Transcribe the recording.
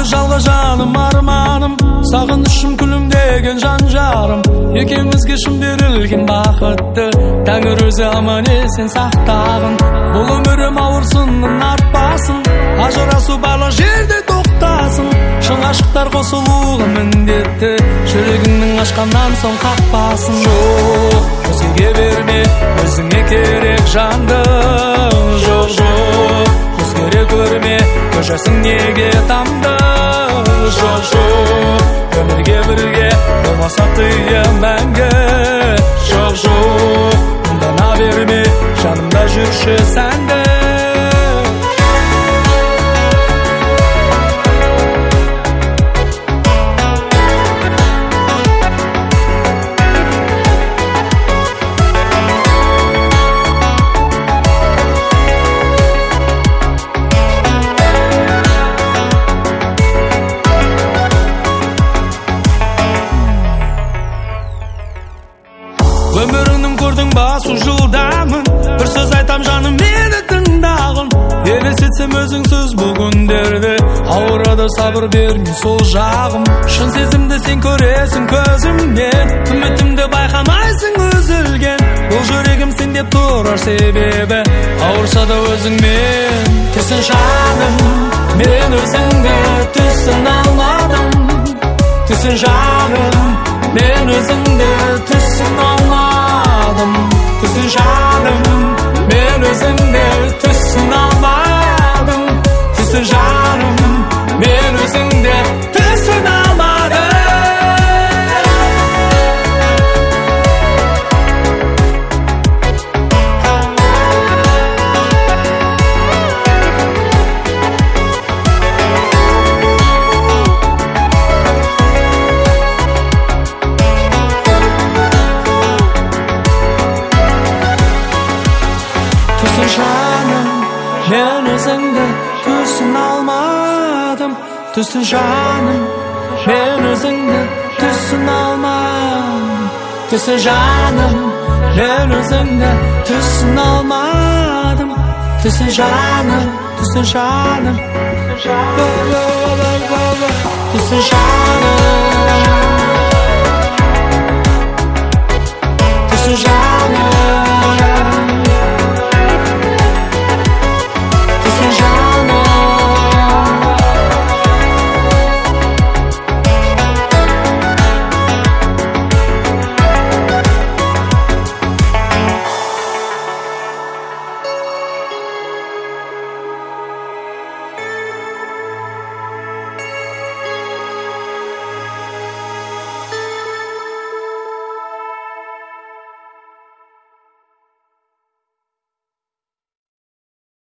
жалға жаным арманым, сағынышым күлімдеген жан жарым. Екеумізге шын берілген бақытты Тәңір өзі аман есен сақтағын. Бұл өмірім ауыр сынның артпасын, ажырасу барлық жерде тоқтасын. Шын ғашықтар қосылуға міндетті, жүрегіңнің ашқаннан соң қақпасын. Жоқ, өзгеге берме, өзіңе керек жанды. Жоқ, жоқ, өзгере көрме, көшесің неге тамды. Жоқ, жоқ, өмірге бірге болмаса тыйым мәңгі. Жоқ, жоқ, мұндана берме, жанымда жүрші сәнді. Өміріңнің көрдің басу жылдамын, бір сөз айтам жаным мені тыңдағын. Елестетсем өзіңсіз бұл күндерде, ауырады сабыр берме сол жағым. Шын сезімді сен көресің көзімнен, үмітімді байқамайсың үзілген. Бұл жүрегім сен деп тұрар себебі, ауырса да өзіңмен. Түсін жаным, мен өзіңді түсін алмадым. Түсін жаным, мен өзіңді түсін алмадым. Түсін жаным, мен өзіңді түсін алмадым. Түсін жаным, мен өзіңді түсін алмадым. Түсін жаным, мен өзіңді түсін алмадым. Түсін жаным, мен өзіңді түсін алмадым. Түсін жаным, мен өзіңді түсін алмадым. Түсін жаным, түсін жаным, түсін жаным, түсін жаным.